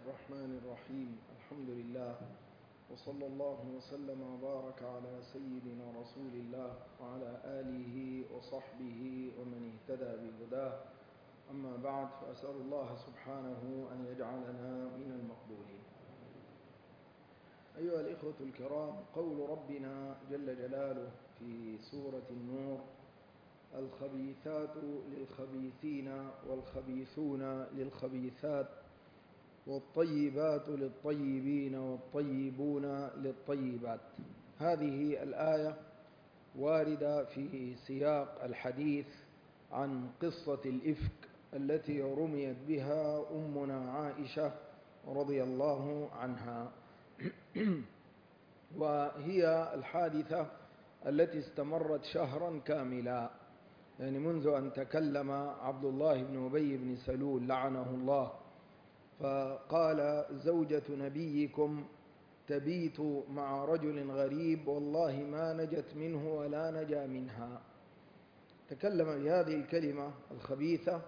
الرحمن الرحيم. الحمد لله، وصلى الله وسلم وبارك على سيدنا رسول الله وعلى آله وصحبه ومن اهتدى بهداه. أما بعد، فأسأل الله سبحانه أن يجعلنا من المقبولين. أيها الإخوة الكرام، قول ربنا جل جلاله في سورة النور: الخبيثات للخبيثين والخبيثون للخبيثات والطيبات للطيبين والطيبون للطيبات. هذه الآية واردة في سياق الحديث عن قصة الإفك التي رميت بها أمنا عائشة رضي الله عنها. وهي الحادثة التي استمرت شهرا كاملا، يعني منذ أن تكلم عبد الله بن أبي بن سلول لعنه الله فقال: زوجة نبيكم تبيت مع رجل غريب والله ما نجت منه ولا نجا منها. تكلم بهذه الكلمة الخبيثة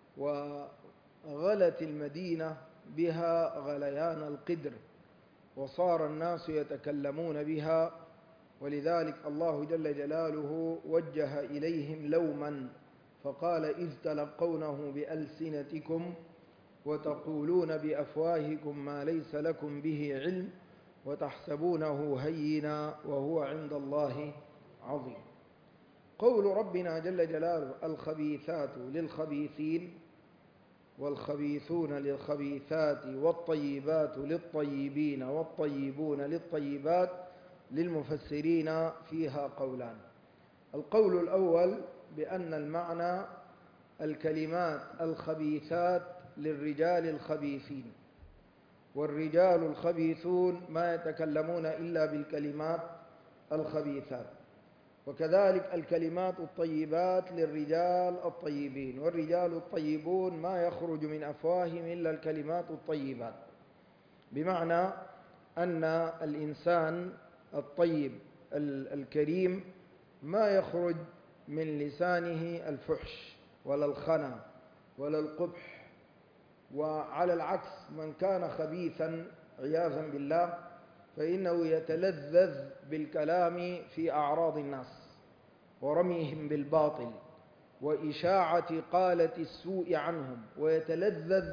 وغلت المدينة بها غليان القدر، وصار الناس يتكلمون بها، ولذلك الله جل جلاله وجه إليهم لوما فقال: إذ تلقونه بألسنتكم وتقولون بأفواهكم ما ليس لكم به علم وتحسبونه هينا وهو عند الله عظيم. قول ربنا جل جلاله: الخبيثات للخبيثين والخبيثون للخبيثات والطيبات للطيبين والطيبون للطيبات، للمفسرين فيها قولان. القول الأول بأن المعنى الكلمات الخبيثات للرجال الخبيثين، والرجال الخبيثون ما يتكلمون إلا بالكلمات الخبيثات، وكذلك الكلمات الطيبات للرجال الطيبين، والرجال الطيبون ما يخرج من أفواههم إلا الكلمات الطيبات، بمعنى أن الإنسان الطيب الكريم ما يخرج من لسانه الفحش ولا الخنا ولا القبح. وعلى العكس، من كان خبيثا عياذا بالله فإنه يتلذذ بالكلام في أعراض الناس ورميهم بالباطل وإشاعة قالة السوء عنهم، ويتلذذ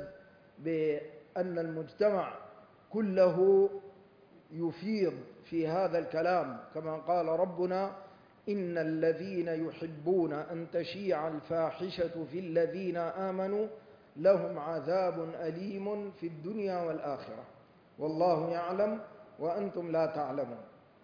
بأن المجتمع كله يفيض في هذا الكلام، كما قال ربنا: إن الذين يحبون أن تشيع الفاحشة في الذين آمنوا لهم عذاب أليم في الدنيا والآخرة والله يعلم وأنتم لا تعلمون.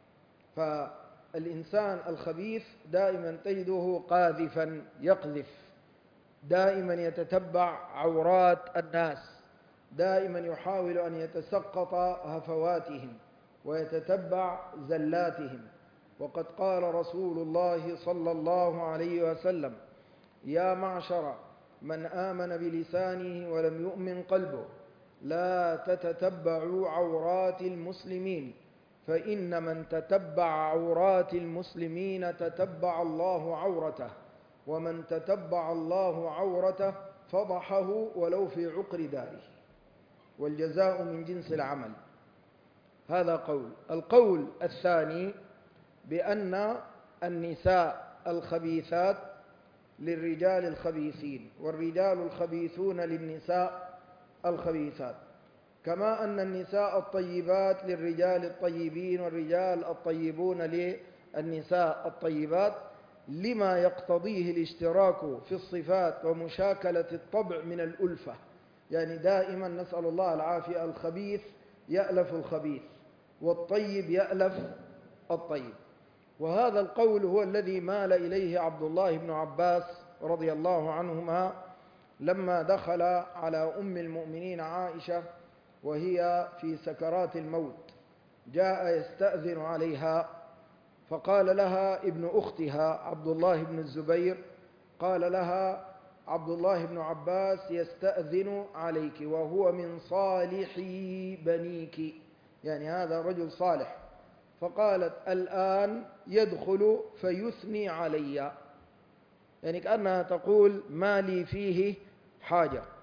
فالإنسان الخبيث دائما تجده قاذفا، يقذف، دائما يتتبع عورات الناس، دائما يحاول أن يتسقط هفواتهم ويتتبع زلاتهم. وقد قال رسول الله صلى الله عليه وسلم: يا معشر من آمن بلسانه ولم يؤمن قلبه لا تتتبعوا عورات المسلمين، فإن من تتبع عورات المسلمين تتبع الله عورته، ومن تتبع الله عورته فضحه ولو في عقر داره، والجزاء من جنس العمل. هذا قول. القول الثاني بأن النساء الخبيثات للرجال الخبيثين، والرجال الخبيثون للنساء الخبيثات، كما أن النساء الطيبات للرجال الطيبين والرجال الطيبون للنساء الطيبات، لما يقتضيه الاشتراك في الصفات ومشاكلة الطبع من الألفة. يعني دائما نسأل الله العافية، الخبيث يألف الخبيث والطيب يألف الطيب. وهذا القول هو الذي مال إليه عبد الله بن عباس رضي الله عنهما لما دخل على أم المؤمنين عائشة وهي في سكرات الموت، جاء يستأذن عليها، فقال لها ابن أختها عبد الله بن الزبير، قال لها: عبد الله بن عباس يستأذن عليك وهو من صالح بنيك، يعني هذا رجل صالح. فقالت: الآن يدخل فيثني علي، يعني كأنها تقول: ما لي فيه حاجة.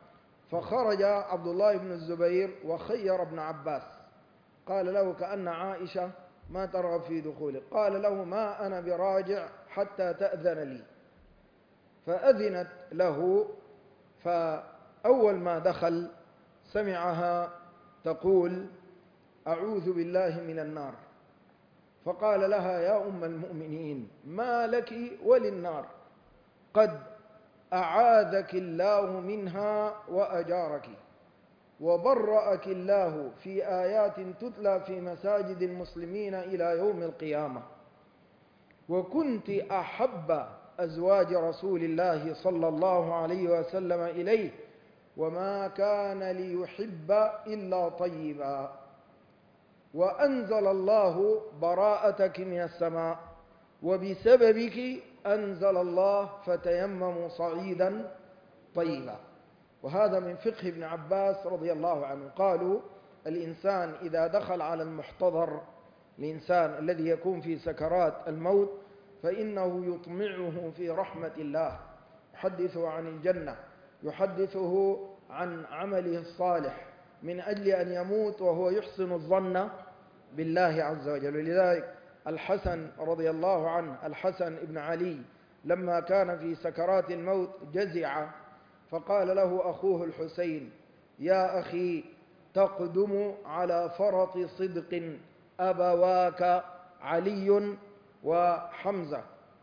فخرج عبد الله بن الزبير وخير ابن عباس، قال له كأن عائشة ما ترغب في دخوله، قال له ما أنا براجع حتى تأذن لي، فأذنت له. فأول ما دخل سمعها تقول أعوذ بالله من النار، فقال لها يا أم المؤمنين ما لك وللنار، قد أعاذك الله منها وأجارك، وبرأك الله في آيات تتلى في مساجد المسلمين إلى يوم القيامة، وكنت أحب أزواج رسول الله صلى الله عليه وسلم إليه، وما كان ليحب إلا طيبا، وأنزل الله براءتك من السماء، وبسببك أنزل الله فتيمموا صعيدا طيبا. وهذا من فقه ابن عباس رضي الله عنه. قالوا الإنسان إذا دخل على المحتضر، الإنسان الذي يكون في سكرات الموت، فإنه يطمعه في رحمة الله، يحدثه عن الجنة، يحدثه عن عمله الصالح، من أجل أن يموت وهو يحسن الظن بالله عز وجل. ولذلك الحسن رضي الله عنه، الحسن ابن علي، لما كان في سكرات الموت جزع، فقال له أخوه الحسين يا أخي تقدم على فرط صدق أبواك علي وحمزة،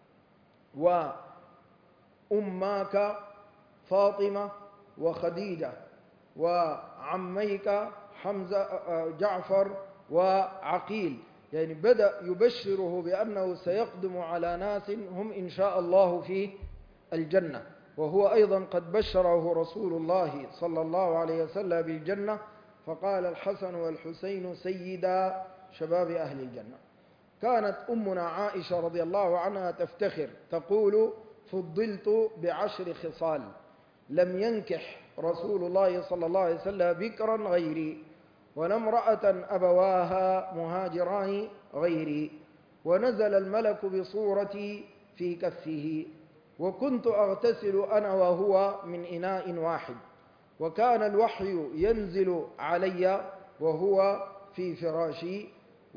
وأماك فاطمة وخديجة، وعميك حمزة جعفر وعقيل. يعني بدأ يبشره بأنه سيقدم على ناس هم إن شاء الله في الجنة، وهو أيضا قد بشره رسول الله صلى الله عليه وسلم بالجنة، فقال الحسن والحسين سيدا شباب أهل الجنة. كانت أمنا عائشة رضي الله عنها تفتخر تقول فضلت ب10 خصال لم ينكح رسول الله صلى الله عليه وسلم بكرا غيري، ولا امرأة أبواها مهاجران غيري، ونزل الملك بصورتي في كفه، وكنت أغتسل أنا وهو من إناء واحد، وكان الوحي ينزل علي وهو في فراشي،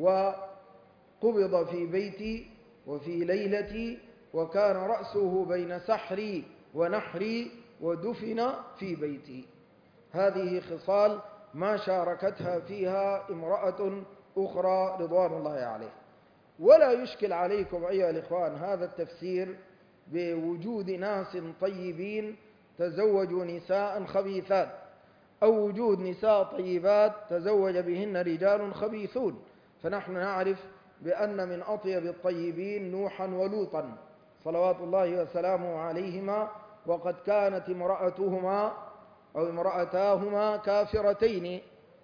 وقبض في بيتي وفي ليلتي، وكان رأسه بين سحري ونحري، ودفن في بيتي. هذه خصال ما شاركتها فيها امرأة أخرى رضوان الله عليه. ولا يشكل عليكم أيها الإخوان هذا التفسير بوجود ناس طيبين تزوجوا نساء خبيثات، أو وجود نساء طيبات تزوج بهن رجال خبيثون. فنحن نعرف بأن من أطيب الطيبين نوحا ولوطا صلوات الله وسلامه عليهما، وقد كانت امرأتهما أو امرأتاهما كافرتين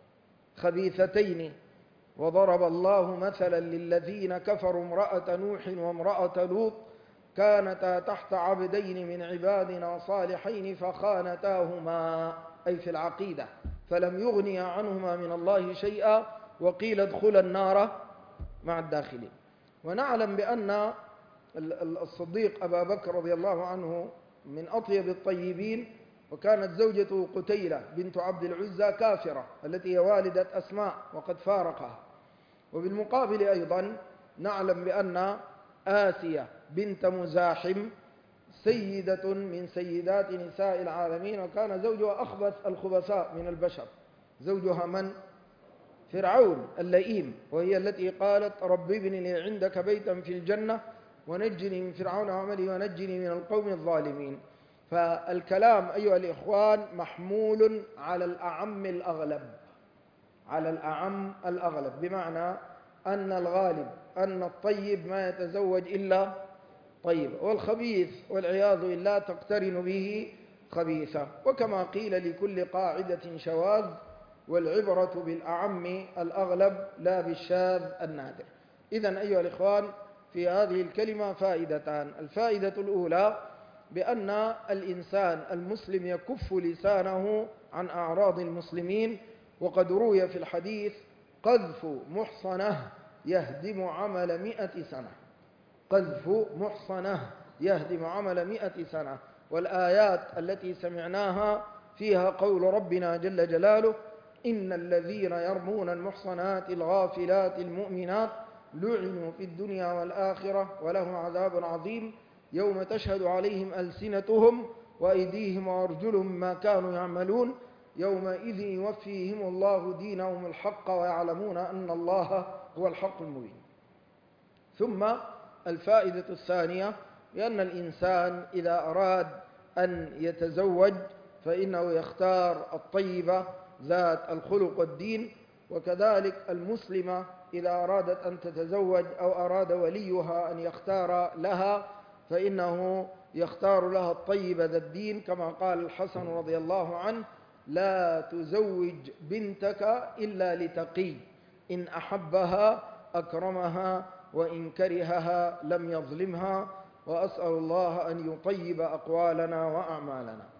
خبيثتين. وضرب الله مثلا للذين كفروا امرأة نوح وامرأة لوط كانتا تحت عبدين من عبادنا صالحين فخانتاهما، أي في العقيدة، فلم يغنيا عنهما من الله شيئا، وقيل ادخلا النار مع الداخلين. ونعلم بأن الصديق أبا بكر رضي الله عنه من أطيب الطيبين، وكانت زوجته قتيلة بنت عبد العزى كافرة التي هي والدة أسماء وقد فارقها. وبالمقابل أيضا نعلم بأن آسيا بنت مزاحم سيدة من سيدات نساء العالمين، وكان زوجها أخبث الخبثاء من البشر. زوجها من؟ فرعون اللئيم، وهي التي قالت رب ابن لي عندك بيتا في الجنة ونجني من فرعون وعمله ونجني من القوم الظالمين. فالكلام أيها الإخوان محمول على الأعم الأغلب، على الأعم الأغلب، بمعنى أن الغالب أن الطيب ما يتزوج إلا طيب، والخبيث والعياذ بالله تقترن به خبيثة. وكما قيل لكل قاعدة شواذ، والعبرة بالأعم الأغلب لا بالشاذ النادر. إذن أيها الإخوان في هذه الكلمة فائدتان. الفائدة الأولى بأن الإنسان المسلم يكف لسانه عن أعراض المسلمين، وقد روي في الحديث قذف محصنة يهدم عمل 100 سنة، قذف محصنة يهدم عمل 100 سنة. والآيات التي سمعناها فيها قول ربنا جل جلاله: إن الذين يرمون المحصنات الغافلات المؤمنات لعنوا في الدنيا والآخرة ولهم عذاب عظيم يوم تشهد عليهم ألسنتهم وأيديهم وأرجلهم ما كانوا يعملون يومئذ يوفيهم الله دينهم الحق ويعلمون أن الله هو الحق المبين. ثم الفائدة الثانية: بأن الإنسان إذا أراد أن يتزوج فإنه يختار الطيبة ذات الخلق والدين، وكذلك المسلمة إذا أرادت أن تتزوج أو أراد وليها أن يختار لها فإنه يختار لها الطيبة ذا الدين، كما قال الحسن رضي الله عنه: لا تزوج بنتك إلا لتقي، إن أحبها أكرمها وإن كرهها لم يظلمها. وأسأل الله أن يطيب أقوالنا وأعمالنا.